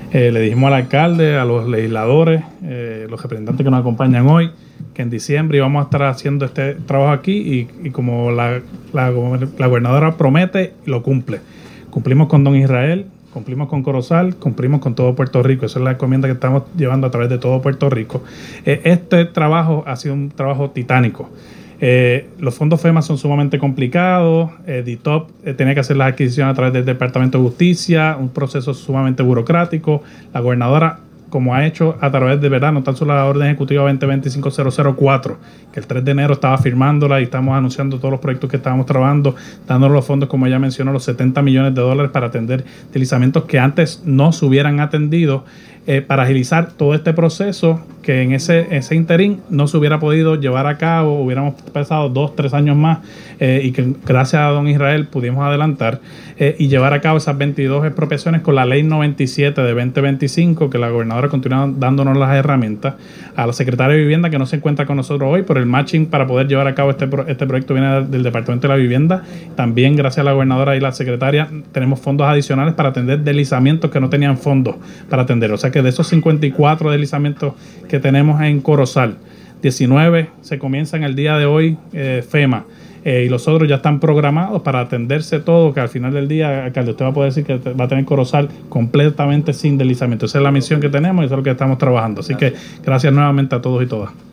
Le dijimos al alcalde, a los legisladores, los representantes que nos acompañan hoy, que en diciembre íbamos a estar haciendo este trabajo aquí y como la gobernadora promete, lo cumple. Cumplimos con Don Israel, cumplimos con Corozal, cumplimos con todo Puerto Rico. Esa es la encomienda que estamos llevando a través de todo Puerto Rico. Este trabajo ha sido un trabajo titánico. Los fondos FEMA son sumamente complicados. DITOP tenía que hacer las adquisiciones a través del Departamento de Justicia, un proceso sumamente burocrático. La gobernadora, como ha hecho a través de no tan solo la orden ejecutiva 2025-004, que el 3 de enero estaba firmándola y estamos anunciando todos los proyectos que estábamos trabajando, dándonos los fondos, como ella mencionó, los $70 millones para atender deslizamientos que antes no se hubieran atendido, para agilizar todo este proceso que en ese interín no se hubiera podido llevar a cabo, hubiéramos pasado 2-3 años más, y que gracias a Don Israel pudimos adelantar y llevar a cabo esas 22 expropiaciones con la ley 97 de 2025, que la gobernadora continúa dándonos las herramientas. A la secretaria de Vivienda, que no se encuentra con nosotros hoy, por el matching para poder llevar a cabo este proyecto viene del Departamento de la Vivienda. También gracias a la gobernadora y la secretaria tenemos fondos adicionales para atender deslizamientos que no tenían fondos para atender. O sea que de esos 54 deslizamientos que tenemos en Corozal, 19 se comienzan el día de hoy, FEMA, y los otros ya están programados para atenderse todo, que al final del día, alcalde, usted va a poder decir que va a tener Corozal completamente sin deslizamiento. Esa es la misión que tenemos y eso es lo que estamos trabajando. Así que gracias nuevamente a todos y todas.